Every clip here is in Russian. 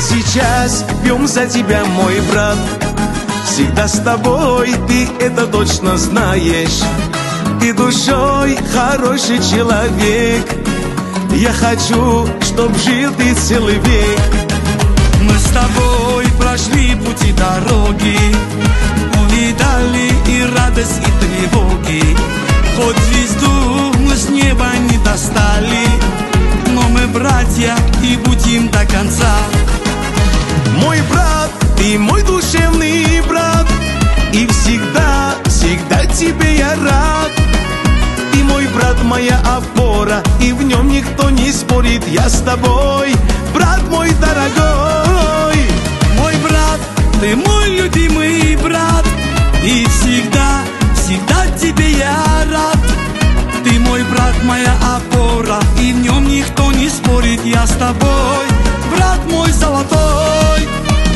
сейчас пьем за тебя, мой брат. Всегда с тобой, ты это точно знаешь. Ты душой хороший человек. Я хочу, чтоб жил ты целый век. Мы с тобой прошли пути дороги, увидали и радость, и тревоги. Хоть звезду мы с неба не достали, но мы братья и будем до конца. Мой брат, ты мой душевный брат, и всегда, всегда тебе я рад. Ты мой брат, моя опора, и в нем никто не спорит. Я с тобой, брат мой дорогой. Мой брат, ты мой любимый брат, и всегда, всегда тебе я рад. Ты мой брат, моя опора, и в нем никто не спорит. Я с тобой, брат мой золотой.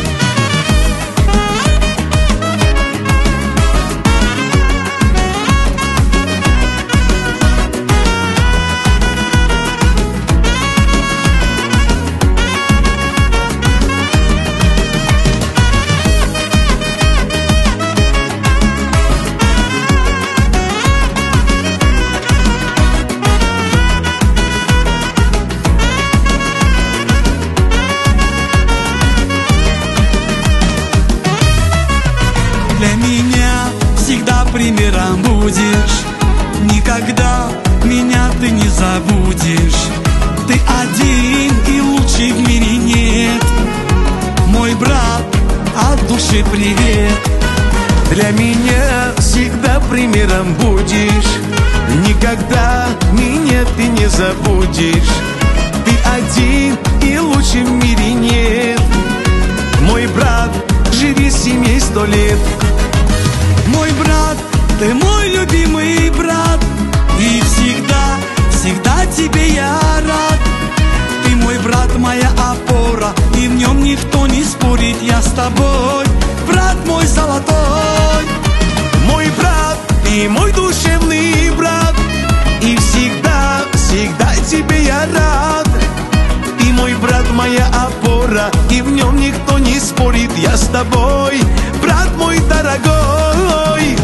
Для меня всегда примером будешь, никогда меня ты не забудешь. Ты один и лучший в мире нет. Мой брат, от души привет. Для меня всегда примером будешь, никогда меня ты не забудешь. Ты один и лучше в мире нет. Мой брат, живи с семьей 100 лет. Мой брат, ты мой любимый брат, и всегда, всегда тебе я рад. Ты мой брат, моя опора, и в нем никто не спорит. Я с тобой, брат мой золотой. Мой брат, ты мой душевный брат, и всегда, всегда тебе я рад. Ты мой брат, моя опора, и в нем никто не спорит. Я с тобой, брат мой дорогой.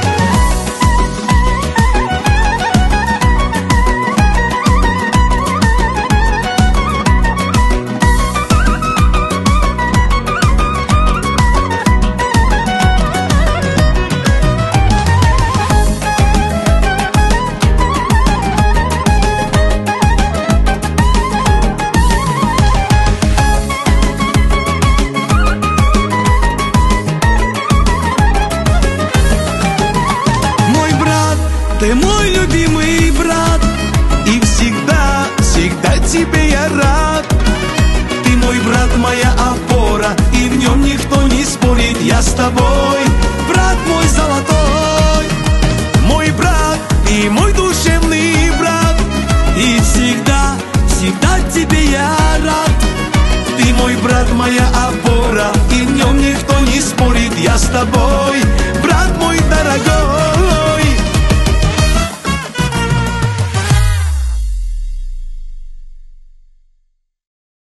Ты мой любимый брат, и всегда, всегда тебе я рад. ты мой брат, моя опора, и в нем никто не спорит. Я с тобой, брат мой золотой. Мой брат, ты мой душевный брат, и всегда, всегда тебе я рад. ты мой брат, моя опора, и в нем никто не спорит. Я с тобой,